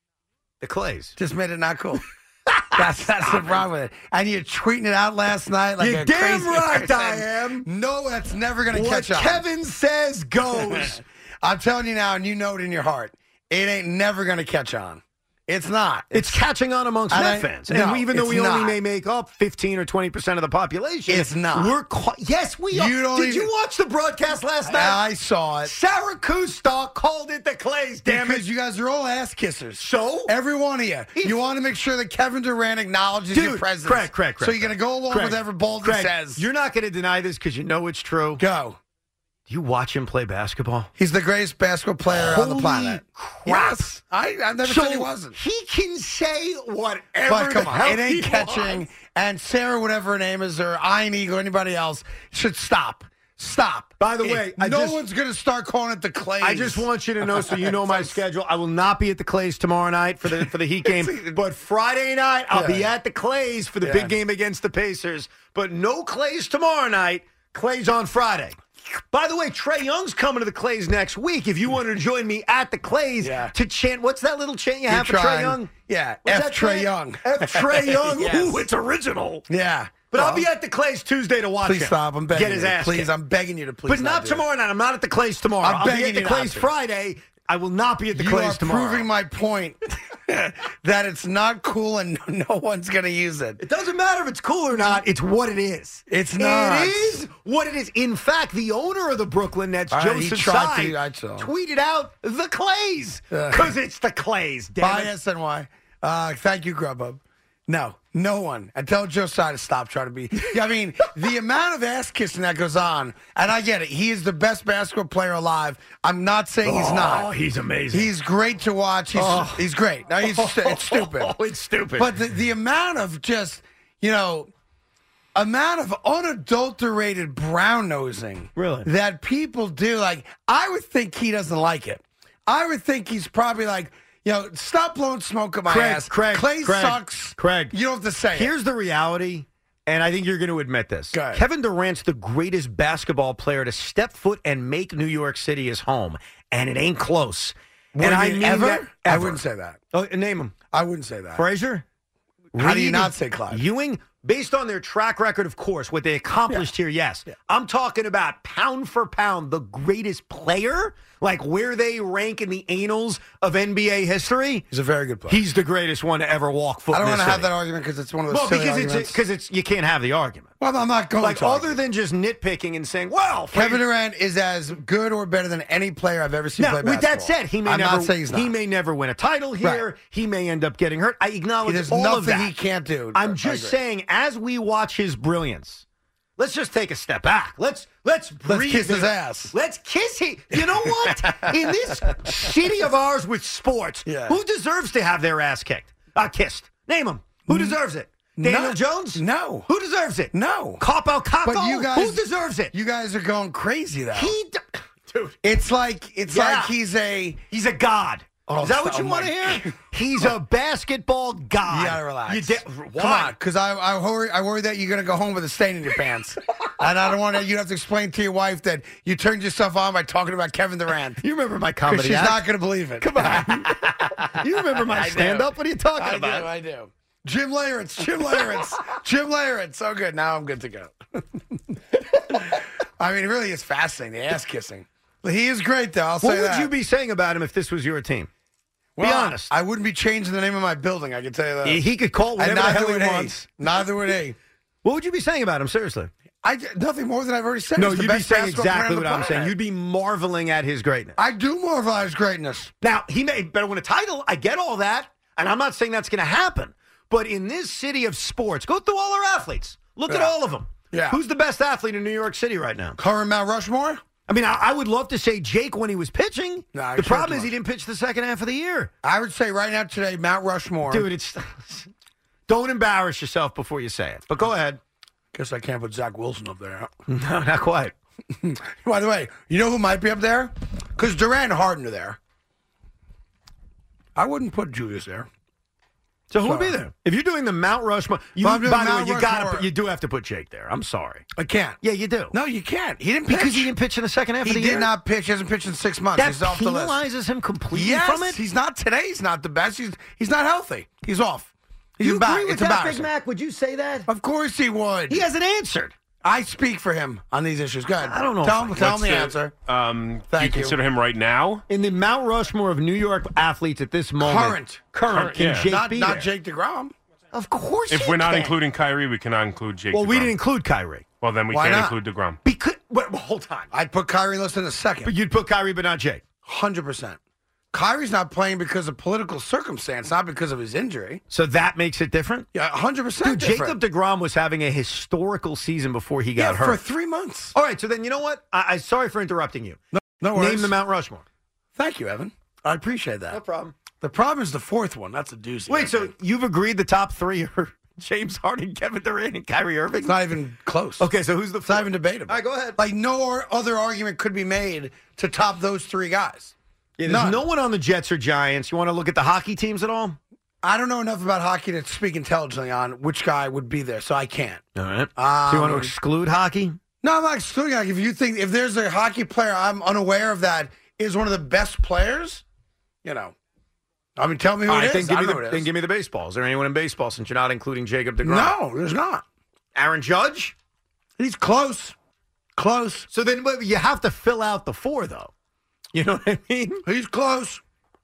The Clays. Just made it not cool. That's the problem with it. And you're tweeting it out last night like You're a damn crazy right person. I am. No, that's never going to What catch on. Kevin says goes. I'm telling you now, and you know it in your heart. It ain't never going to catch on. It's not. It's catching on amongst And Net I- fans. no, And even though it's we only not. may make up 15 or 20% of the population, It's not. Yes, we are. You don't Did even- you watch the broadcast last night? I saw it. Sarah Kustok called it the Clays, damn Because it. you guys are all ass kissers. So? Every one of you. You want to make sure that Kevin Durant acknowledges your Dude, presence. Craig. So you're going to go along with whatever Bolden Craig, says. You're not going to deny this because you know it's true. Go. Do you watch him play basketball? He's the greatest basketball player on the planet. Crap. Yes. I never said he wasn't. He can say whatever But come the on, hell it ain't he catching. wants. And Sarah, whatever her name is, or Einig, or anybody else, should stop. Stop. By the way, no one's going to start calling it the Clays. I just want you to know, so you know my schedule. I will not be at the Clays tomorrow night for the Heat game, but Friday night I'll be at the Clays for the big game against the Pacers. But no Clays tomorrow night. Clays on Friday. By the way, Trae Young's coming to the Clays next week. If you want to join me at the Clays to chant, what's that little chant you have for Trae Young? Yeah, What's F that Trae chant? Young. F Trae Young. Yes. Ooh, it's original. Yeah. But I'll be at the Clays Tuesday to watch Please him. stop. I'm begging Get his you. ass Please, kicked. I'm begging you to please. But not do it. tomorrow night. I'm not at the Clays tomorrow. I'm I'll be begging at the you not Clays to. Friday. I will not be at the You Clays are tomorrow. proving my point that it's not cool and no one's going to use it. It doesn't matter if it's cool or not. It's what it is. It's not. It is what it is. In fact, the owner of the Brooklyn Nets, All right, he Joseph tried Tsai, to- I saw. tweeted out the Clays because it's the Clays. Damn Bye, it. SNY. Thank you, Grubhub. No one. And tell Josiah to stop trying to be. I mean, the amount of ass kissing that goes on, and I get it. He is the best basketball player alive. I'm not saying he's not. Oh, he's amazing. He's great to watch. He's great. No, it's stupid. Oh, it's stupid. But the amount of just, amount of unadulterated brown nosing Really? that people do, like, I would think he doesn't like it. I would think he's probably like, stop blowing smoke at my ass. Craig, Clay sucks. Craig, You don't have to say it. here's the reality, and I think you're going to admit this. Go ahead. Kevin Durant's the greatest basketball player to step foot and make New York City his home, and it ain't close. What and do you I mean, mean ever? that I ever. wouldn't say that. Oh, name him. I wouldn't say that. Frazier? How do you Reed? not say Clyde? Ewing? Based on their track record, of course, what they accomplished here, yes. I'm talking about pound for pound, the greatest player, like where they rank in the annals of NBA history. He's a very good player. He's the greatest one to ever walk foot I don't in want this to have city. that argument because it's one of those Well, silly because arguments. you can't have the argument. Well, I'm not going Like, to. other than just nitpicking and saying, well, Kevin Durant is as good or better than any player I've ever seen now, play with basketball. that said, he may I'm never not saying he's not. he may never win a title here. Right. He may end up getting hurt. I acknowledge There's all of nothing that. he can't do. I'm I just agree. saying, as we watch his brilliance, let's just take a step back. Let's breathe. kiss his ass. Let's kiss him. You know what? In this city of ours with sports, Yeah. who deserves to have their ass kicked? Kissed. Name him. Who deserves it? Daniel No. Jones? No. Who deserves it? No. Capo Caco? But you guys, who deserves it? You guys are going crazy though. Dude. It's like Yeah. he's a god. Oh, Is that what you oh want to my hear? He's a basketball god. You gotta relax. Why? Come on, because I worry that you're gonna go home with a stain in your pants, and I don't want to. You have to explain to your wife that you turned yourself on by talking about Kevin Durant. You remember my 'Cause comedy she's act? not gonna believe it. Come on. You remember my I do. stand-up? What are you talking about? I do. Jim Lawrence. Jim Lawrence. Oh, good. Now I'm good to go. I mean, it really is fascinating, the ass kissing. He is great, though. I'll say What that. would you be saying about him if this was your team? Well, be honest. I wouldn't be changing the name of my building. I can tell you that. He could call whatever the hell he would wants. Neither would he. What would you be saying about him? Seriously. Nothing more than I've already said. No, He's the you'd be best saying basketball player exactly on the what I'm saying. planet. You'd be marveling at his greatness. I do marvel at his greatness. Now, he may better win a title. I get all that. And I'm not saying that's going to happen. But in this city of sports, go through all our athletes. Look at all of them. Yeah. Who's the best athlete in New York City right now? Current Mount Rushmore? I mean, I would love to say Jake when he was pitching. Nah, the problem is he didn't pitch the second half of the year. I would say right now today, Mount Rushmore. Dude, it's don't embarrass yourself before you say it. But go ahead. Guess I can't put Zach Wilson up there. No, not quite. By the way, you know who might be up there? Because Durant and Harden are there. I wouldn't put Julius there. So who would be there? If you're doing the Mount Rushmore, by the way, you do have to put Jake there. I'm sorry. I can't. Yeah, you do. No, you can't. He didn't pitch. Because he didn't pitch in the second half of the year? He did not pitch. He hasn't pitched in 6 months. That He's off the list. penalizes him completely Yes, from it? he's not today. He's not the best. He's not healthy. He's off. He's You back. agree with It's that, Big embarrassing. Mac? Would you say that? Of course he would. He hasn't answered. I speak for him on these issues. Go ahead. I don't know. Tell him the answer. Do you Thank you. consider him right now? In the Mount Rushmore of New York athletes at this moment. Current. Can yeah. Jake be Not there? Jake DeGrom. Of course If we're not including Kyrie, we cannot include Jake Well, DeGrom. we didn't include Kyrie. Well, then we Why can't not? include DeGrom. Because, well, hold on. I'd put Kyrie less in a second. But you'd put Kyrie, but not Jake. 100%. Kyrie's not playing because of political circumstance, not because of his injury. So that makes it different? Yeah, 100% Dude, different. Jacob DeGrom was having a historical season before he got hurt. for 3 months. All right, so then you know what? I'm sorry for interrupting you. No worries. Name the Mount Rushmore. Thank you, Evan. I appreciate that. No problem. The problem is the fourth one. That's a doozy. Wait, so you've agreed the top three are James Harden, Kevin Durant, and Kyrie Irving? It's not even close. Okay, so who's the It's not even debatable. All right, go ahead. Like, no other argument could be made to top those three guys. Yeah, there's no one on the Jets or Giants. You want to look at the hockey teams at all? I don't know enough about hockey to speak intelligently on which guy would be there, so I can't. All right. So you want to exclude hockey? No, I'm not excluding hockey. If there's a hockey player I'm unaware of that is one of the best players, you know. I mean, tell me who it is. Then give me the baseball. Is there anyone in baseball since you're not including Jacob DeGrom? No, there's not. Aaron Judge? He's close. Close. So then you have to fill out the four, though. You know what I mean? He's close.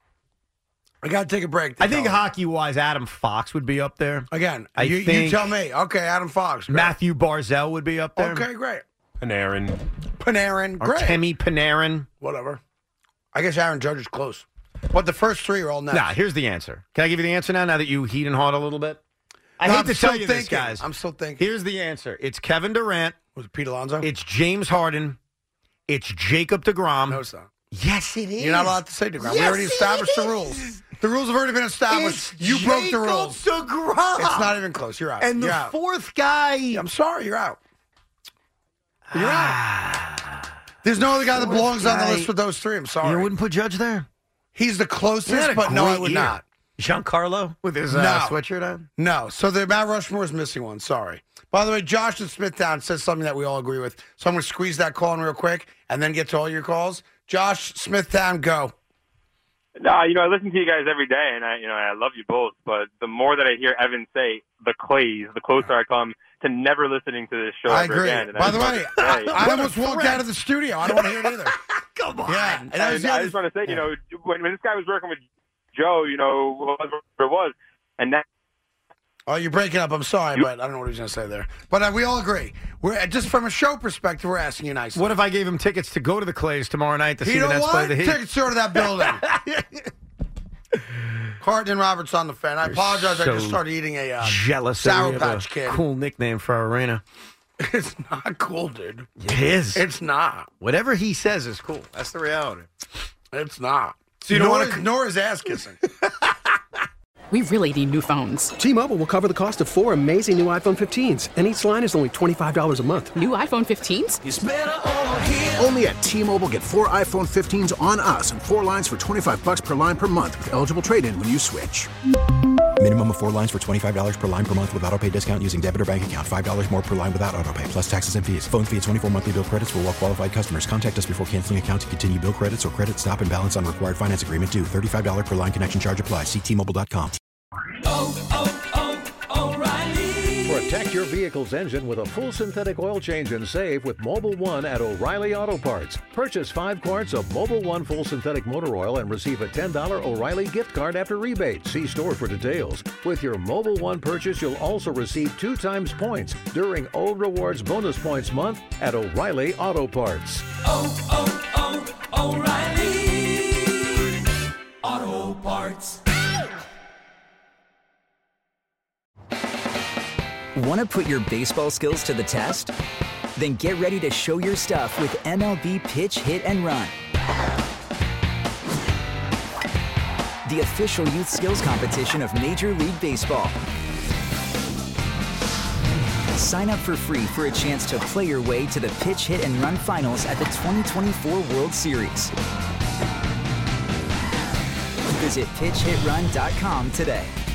I got to take a break. I think hockey-wise, Adam Fox would be up there. Again, you you tell me. Okay, Adam Fox. Great. Matthew Barzell would be up there. Okay, great. Panarin. Great. Artemi Panarin. Whatever. I guess Aaron Judge is close. But the first three are all next. Nah, here's the answer. Can I give you the answer now that you heat and hot a little bit? I No, hate I'm to still tell you this, thinking. guys. I'm still thinking. Here's the answer. It's Kevin Durant. Was it Pete Alonso? It's James Harden. It's Jacob DeGrom. No, it's not. Yes, it is. You're not allowed to say DeGrom. We Yes, already established the rules. The rules have already been established. You broke the rules. DeGrom. It's not even close. You're out. And You're the out. fourth guy. I'm sorry. You're out. You're out. There's no other guy that belongs on the list with those three. I'm sorry. You wouldn't put Judge there? He's the closest, but no, I would not. Giancarlo with his No. sweatshirt on? No. So the Mount Rushmore is missing one. Sorry. By the way, Josh in Smithtown says something that we all agree with. So I'm going to squeeze that call in real quick and then get to all your calls. Josh, Smithtown, go. I listen to you guys every day, and I love you both. But the more that I hear Evan say the Clays, the closer I come to never listening to this show I ever agree. again. And By the way, I almost walked out of the studio. I don't want to hear it either. Come on. Yeah. And I just want to say, when this guy was working with Joe, whatever it was, and that. Oh, you're breaking up. I'm sorry, but I don't know what he was going to say there. But we all agree. We're just from a show perspective, we're asking you nicely. What if I gave him tickets to go to the Clays tomorrow night to see He the don't Nets play want the Heat? tickets to go to that building. Carton Roberts on the fan. I apologize. I so just started eating a jealous Sour that we have Patch a Kid. cool nickname for our arena. It's not cool, dude. It is. It's not. Whatever he says is cool. That's the reality. It's not. So you don't wanna- nor is ass kissing. We really need new phones. T-Mobile will cover the cost of 4 amazing new iPhone 15s, and each line is only $25 a month. New iPhone 15s? It's better over here. Only at T-Mobile, get 4 iPhone 15s on us and 4 lines for $25 per line per month with eligible trade-in when you switch. Minimum of 4 lines for $25 per line per month with autopay discount using debit or bank account. $5 more per line without autopay, plus taxes and fees. Phone fee at 24 monthly bill credits for well-qualified customers. Contact us before canceling account to continue bill credits or credit stop and balance on required finance agreement due. $35 per line connection charge applies. See T-Mobile.com. We're at Protect your vehicle's engine with a full synthetic oil change and save with Mobil 1 at O'Reilly Auto Parts. Purchase 5 quarts of Mobil 1 full synthetic motor oil and receive a $10 O'Reilly gift card after rebate. See store for details. With your Mobil 1 purchase, you'll also receive 2 times points during Old Rewards Bonus Points Month at O'Reilly Auto Parts. O'Reilly Auto Parts. Want to put your baseball skills to the test? Then get ready to show your stuff with MLB Pitch, Hit, and Run. The official youth skills competition of Major League Baseball. Sign up for free for a chance to play your way to the Pitch, Hit, and Run finals at the 2024 World Series. Visit PitchHitRun.com today.